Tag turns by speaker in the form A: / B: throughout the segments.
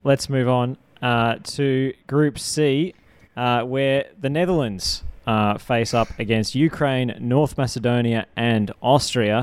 A: let's move on to Group C, where the Netherlands face up against Ukraine, North Macedonia, and Austria.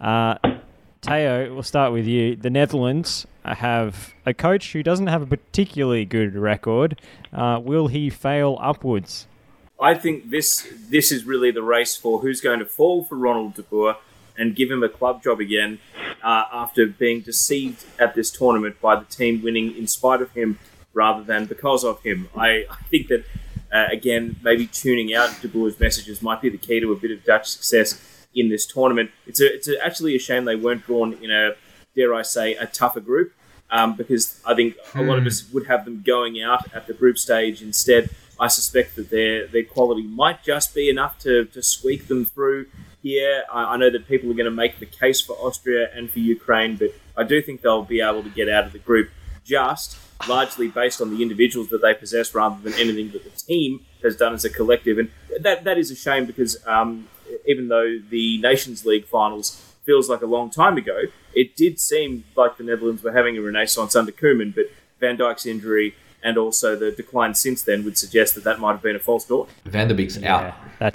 A: Teo, we'll start with you. The Netherlands have a coach who doesn't have a particularly good record. Will he fail upwards?
B: I think this is really the race for who's going to fall for Ronald de Boer and give him a club job again after being deceived at this tournament by the team winning in spite of him rather than because of him. I think that, again, maybe tuning out de Boer's messages might be the key to a bit of Dutch success in this tournament. It's actually a shame they weren't drawn in a, dare I say, a tougher group, because I think a lot of us would have them going out at the group stage instead. I suspect that their quality might just be enough to squeak them through here. I know that people are going to make the case for Austria and for Ukraine, but I do think they'll be able to get out of the group just largely based on the individuals that they possess rather than anything that the team has done as a collective. And that is a shame because even though the Nations League finals feels like a long time ago, it did seem like the Netherlands were having a renaissance under Koeman, but Van Dijk's injury and also the decline since then would suggest that might have been a false dawn.
C: Van der Beek's out.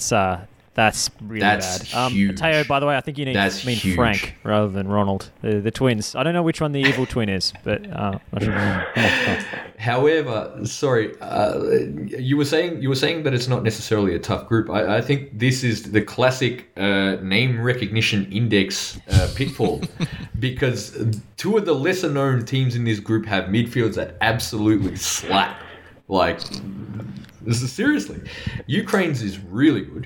A: That's really bad.
C: Huge.
A: Teo, by the way, I think you need to mean huge. Frank rather than Ronald. The twins. I don't know which one the evil twin is, but not sure.
C: However, sorry, you were saying that it's not necessarily a tough group. I think this is the classic name recognition index pitfall, because two of the lesser known teams in this group have midfields that absolutely slap. Like, this is seriously. Ukraine's is really good.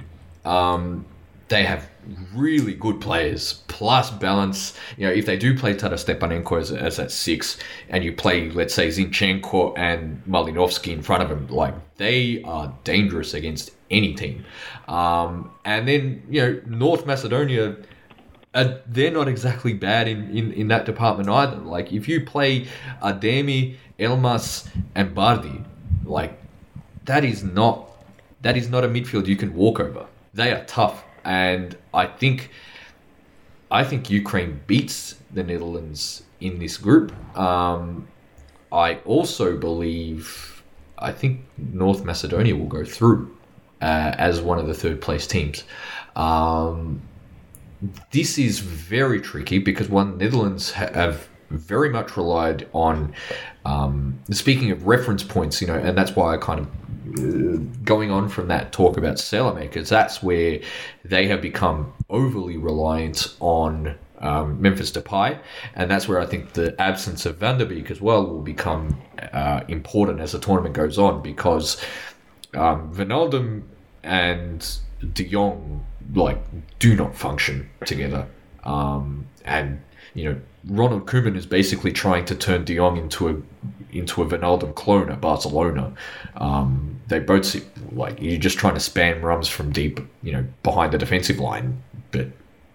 C: They have really good players, plus balance. You know, if they do play Taras Stepanenko as that 6, and you play, let's say, Zinchenko and Malinovsky in front of him, like, they are dangerous against any team. And then, you know, North Macedonia, they're not exactly bad in that department either. Like, if you play Ademi, Elmas, and Bardi, like, that is not a midfield you can walk over. They are tough, and I think Ukraine beats the Netherlands in this group. I also believe I think North Macedonia will go through as one of the third place teams. This is very tricky because Netherlands have very much relied on, speaking of reference points, you know, and that's why I kind of going on from that talk about Salamakers, that's where they have become overly reliant on Memphis Depay, and that's where I think the absence of Van der Beek as well will become important as the tournament goes on, because Wijnaldum and De Jong do not function together, and you know, Ronald Koeman is basically trying to turn De Jong into a Wijnaldum clone at Barcelona. They both seem like you're just trying to spam runs from deep, you know, behind the defensive line. But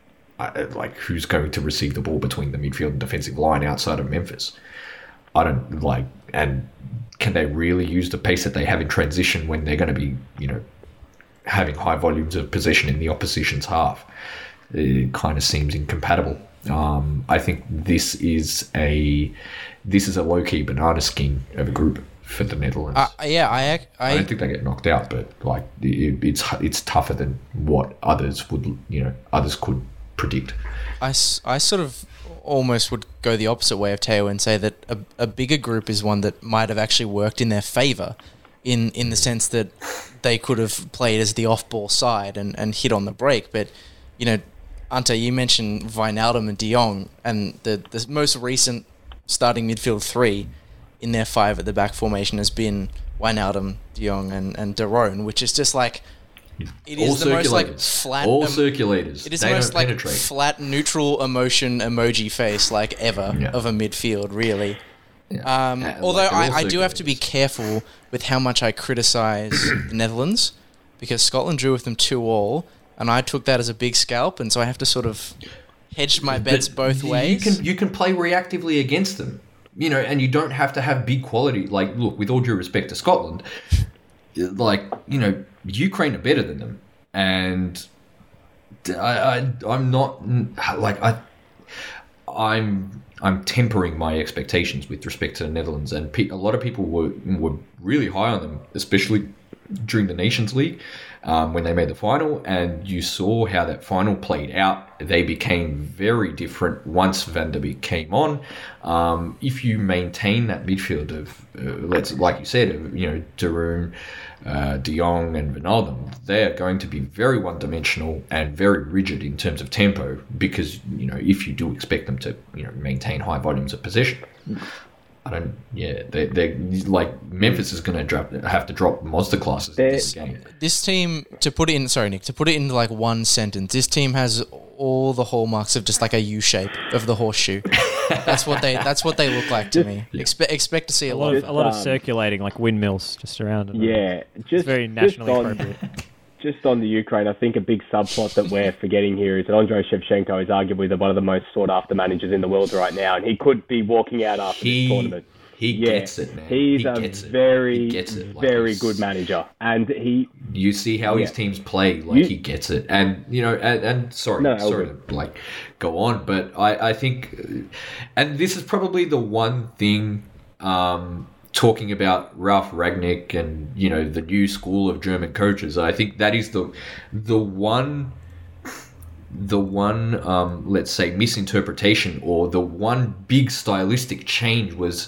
C: who's going to receive the ball between the midfield and defensive line outside of Memphis? I don't like. And can they really use the pace that they have in transition when they're going to be, you know, having high volumes of possession in the opposition's half? It kind of seems incompatible. I think this is a low-key banana skin of a group for the Netherlands.
D: I
C: don't think they get knocked out, but like it's tougher than what others could predict.
D: I sort of almost would go the opposite way of Teo and say that a bigger group is one that might have actually worked in their favour, in the sense that they could have played as the off-ball side and hit on the break, but you know. Ante, you mentioned Wijnaldum and De Jong, and the most recent starting midfield 3 in their 5 at the back formation has been Wijnaldum, De Jong, and De Roon, which is just like it is the most like flat.
C: All circulators.
D: It is the most like flat neutral emotion emoji face like ever of a midfield, really. Yeah. Although I do have to be careful with how much I criticise the Netherlands, because Scotland drew with them 2-2. And I took that as a big scalp, and so I have to sort of hedge my bets both ways.
C: You can play reactively against them, you know, and you don't have to have big quality. Like, look, with all due respect to Scotland, like, you know, Ukraine are better than them, and I'm not like I'm tempering my expectations with respect to the Netherlands, and a lot of people were really high on them, especially during the Nations League when they made the final, and you saw how that final played out. They became very different once Van der Beek came on. If you maintain that midfield of, like you said, De Roon, De Jong and Wijnaldum, they are going to be very one-dimensional and very rigid in terms of tempo, because if you do expect them to maintain high volumes of possession. They're like, Memphis is going to have to drop monster classes in this game.
D: This team, to put it in like one sentence, this team has all the hallmarks of just like a U shape of the horseshoe. That's what they look like to me. Expect to see a lot
A: of circulating, like windmills just around it.
E: Yeah,
A: it's very nationally appropriate.
E: Just on the Ukraine, I think a big subplot that we're forgetting here is that Andrei Shevchenko is arguably one of the most sought-after managers in the world right now, and he could be walking out after this tournament.
C: He gets it, man.
E: He's very good manager, and
C: you see how his teams play, he gets it, and sorry to go on, but I think, and this is probably the one thing. Talking about Ralf Rangnick and the new school of German coaches, I think that is the one let's say misinterpretation, or the one big stylistic change was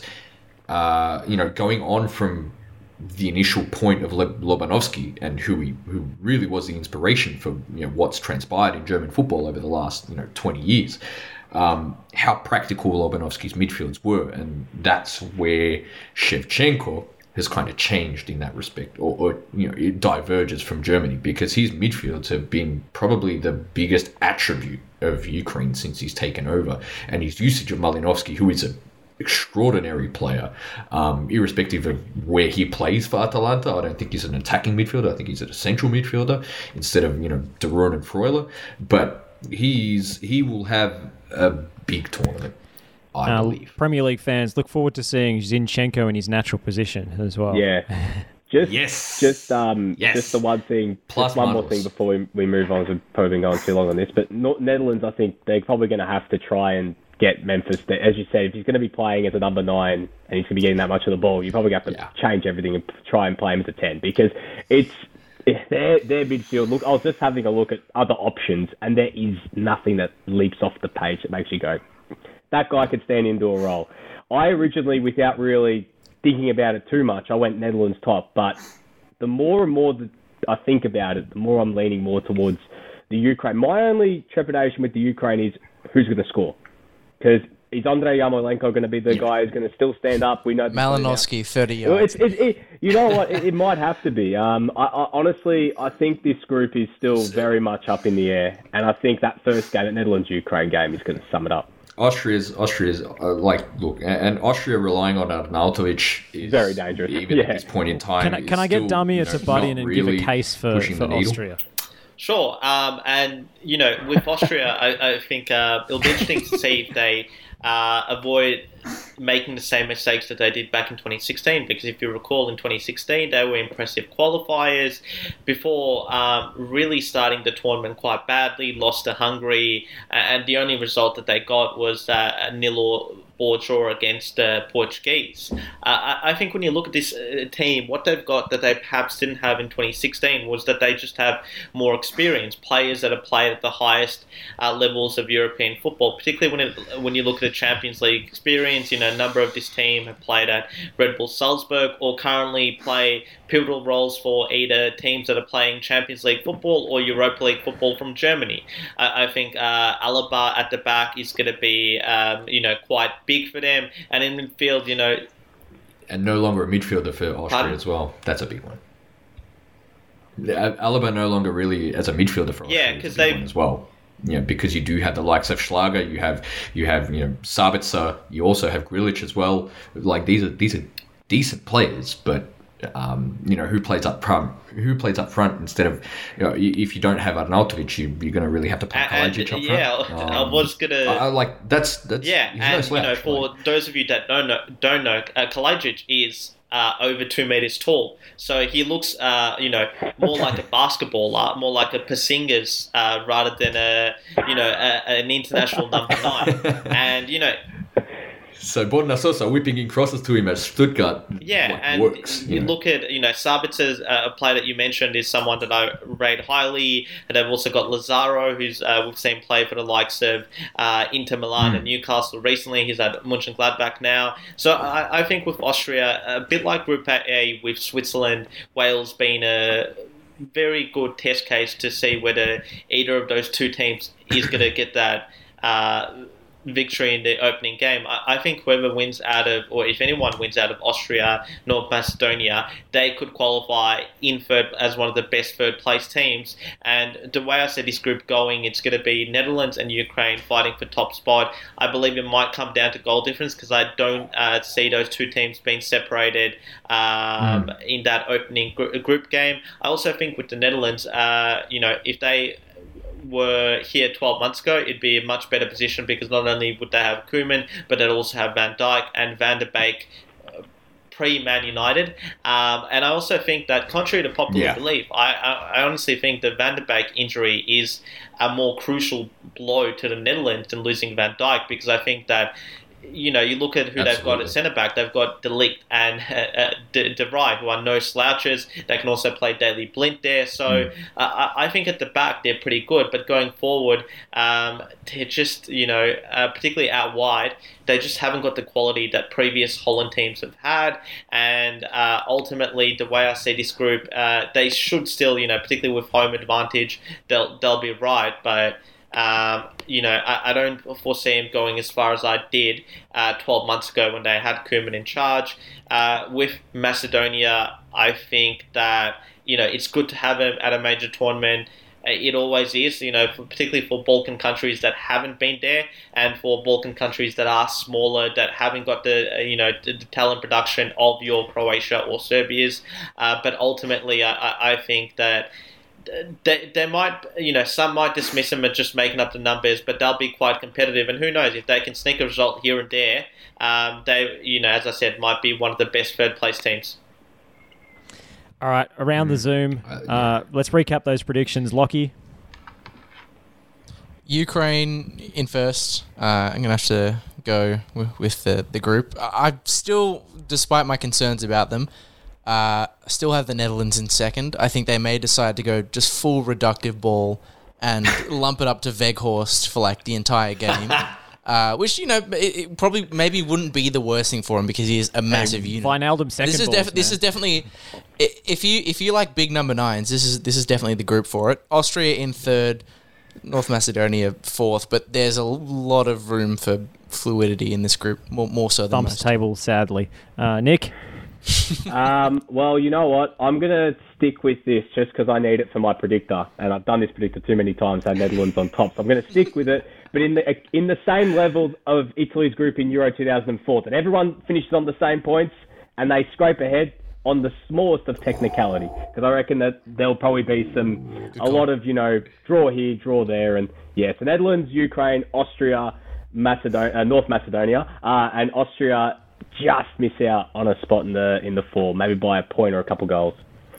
C: going on from the initial point of Lobanovsky, and who really was the inspiration for what's transpired in German football over the last 20 years. How practical Lobanovsky's midfields were, and that's where Shevchenko has kind of changed in that respect, or it diverges from Germany, because his midfields have been probably the biggest attribute of Ukraine since he's taken over, and his usage of Malinovsky, who is an extraordinary player, irrespective of where he plays for Atalanta. I don't think he's an attacking midfielder. I think he's a central midfielder instead of De Roon and Freuler, but he will have a big tournament, I believe.
A: Premier League fans, look forward to seeing Zinchenko in his natural position as well.
E: Yeah. Just the one thing, one more thing before we move on, so probably been going too long on this, but Netherlands, I think they're probably going to have to try and get Memphis, as you said, if he's going to be playing as a number 9 and he's going to be getting that much of the ball, you probably have to change everything and try and play him as a 10, because their midfield. Look, I was just having a look at other options, and there is nothing that leaps off the page that makes you go, that guy could stand into a role. I originally, without really thinking about it too much, I went Netherlands top, but the more and more that I think about it, the more I'm leaning more towards the Ukraine. My only trepidation with the Ukraine is who's going to score, because is Andrei Yarmolenko going to be the guy who's going to still stand up? We know
D: Malinovsky, 30 yards.
E: You know what? It might have to be. Honestly, I think this group is still very much up in the air, and I think that first game, that Netherlands-Ukraine game, is going to sum it up.
C: Austria's and Austria relying on Arnautovic is
E: very dangerous.
C: Even at this point in time.
A: Can I get Damir to butt in and really give a case for Austria?
F: Sure. And, with Austria, I think it'll be interesting to see if they avoid making the same mistakes that they did back in 2016, because if you recall, in 2016 they were impressive qualifiers before really starting the tournament quite badly, lost to Hungary, and the only result that they got was a 0 or draw against the Portuguese. I think when you look at this team, what they've got that they perhaps didn't have in 2016 was that they just have more experience, players that have played at the highest levels of European football, particularly when you look at the Champions League experience. A number of this team have played at Red Bull Salzburg or currently play pivotal roles for either teams that are playing Champions League football or Europa League football from Germany. I think Alaba at the back is going to be, quite big for them, and in midfield,
C: and no longer a midfielder for Austria as well. That's a big one. Alaba no longer really as a midfielder for Austria. Because they as well. Because you do have the likes of Schlager, you have Sabitzer, you also have Grilic as well. Like these are decent players, but who plays up front? Who plays up front instead of if you don't have Arnautovic, you're going to really have to play Kalajic up front.
F: Yeah, I was gonna.
C: That's
F: yeah, and for those of you that don't know, Kalajic is over 2 meters tall. So he looks, more like a basketballer, more like a Porzingis rather than an international number 9. And
C: so Borna Sosa whipping in crosses to him at Stuttgart.
F: Yeah, and
C: works,
F: you look at Sabitzer, a player that you mentioned, is someone that I rate highly. And they've also got Lazaro, who's we've seen play for the likes of Inter Milan and Newcastle recently. He's at Mönchengladbach now. So I think with Austria, a bit like Group A with Switzerland, Wales being a very good test case to see whether either of those two teams is going to get that victory in the opening game. I think whoever wins out of, or if anyone wins out of Austria, North Macedonia, they could qualify in third as one of the best third place teams. And the way I see this group going, it's going to be Netherlands and Ukraine fighting for top spot. I believe it might come down to goal difference because I don't see those two teams being separated in that opening group game. I also think with the Netherlands, if they were here 12 months ago, it'd be a much better position because not only would they have Koeman, but they'd also have Van Dijk and Van der Beek pre-Man United. And I also think that, contrary to popular belief, I honestly think the Van der Beek injury is a more crucial blow to the Netherlands than losing Van Dijk, because I think that you look at who they've got at centre-back. They've got De Ligt and De Vrij, who are no slouches. They can also play Daley Blind there. So I think at the back, they're pretty good. But going forward, they're just, particularly out wide, they just haven't got the quality that previous Holland teams have had. And ultimately, the way I see this group, they should still, particularly with home advantage, they'll be right. But I don't foresee him going as far as I did 12 months ago when they had Koeman in charge. With Macedonia, I think that, it's good to have him at a major tournament. It always is, particularly for Balkan countries that haven't been there, and for Balkan countries that are smaller, that haven't got the talent production of your Croatia or Serbia's. But ultimately, I think that they might, some might dismiss them as just making up the numbers, but they'll be quite competitive. And who knows, if they can sneak a result here and there, they, as I said, might be one of the best third place teams.
A: All right, around the Zoom, let's recap those predictions. Lockie?
D: Ukraine in first. I'm going to have to go with the group. I still, despite my concerns about them, still have the Netherlands in second. I think they may decide to go just full reductive ball and lump it up to Weghorst for like the entire game. Which, it probably maybe wouldn't be the worst thing for him because he is a massive unit.
A: Wijnaldum second
D: This is definitely, if you like big number 9s, this is definitely the group for it. Austria in third, North Macedonia fourth, but there's a lot of room for fluidity in this group, more so than most.
A: Table, sadly. Nick?
E: Well, you know what? I'm going to stick with this just because I need it for my predictor. And I've done this predictor too many times, had Netherlands on top. So I'm going to stick with it. But in the same level of Italy's group in Euro 2004, that everyone finishes on the same points and they scrape ahead on the smallest of technicality. Because I reckon that there'll probably be a lot of, draw here, draw there. And so Netherlands, Ukraine, Austria, North Macedonia, and Austria just miss out on a spot in the 4, maybe by a point or a couple goals.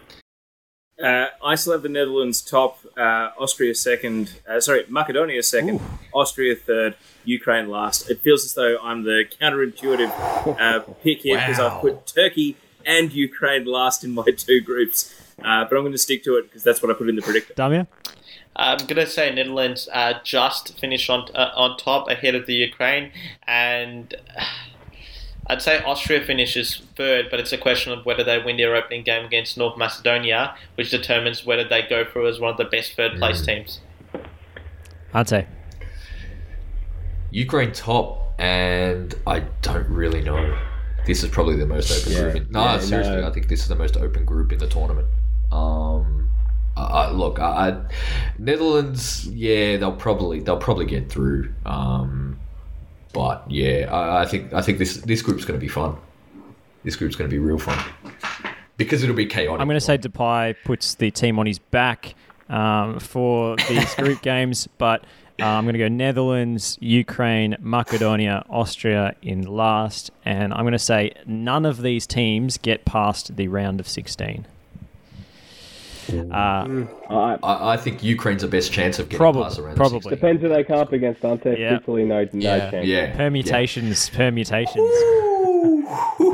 B: I still have the Netherlands top, Austria second, Macedonia second, Austria third, Ukraine last. It feels as though I'm the counterintuitive pick here because I've put Turkey and Ukraine last in my two groups. But I'm going to stick to it because that's what I put in the predictor.
A: Damia?
F: I'm going to say Netherlands just finish on top ahead of the Ukraine, and I'd say Austria finishes third, but it's a question of whether they win their opening game against North Macedonia, which determines whether they go through as one of the best third-place teams.
A: I'd say
C: Ukraine top, and I don't really know. This is probably the most open group. Seriously, I think this is the most open group in the tournament. Netherlands, they'll probably get through. But I think this group's going to be fun. This group's going to be real fun because it'll be chaotic.
A: I'm going to say Depay puts the team on his back for these group games, but I'm going to go Netherlands, Ukraine, Macedonia, Austria in last, and I'm going to say none of these teams get past the round of 16.
C: I think Ukraine's the best chance of getting past the round of 16.
E: Depends who they come up against, aren't there?
A: Yeah.
E: Particularly no chance.
A: Permutations.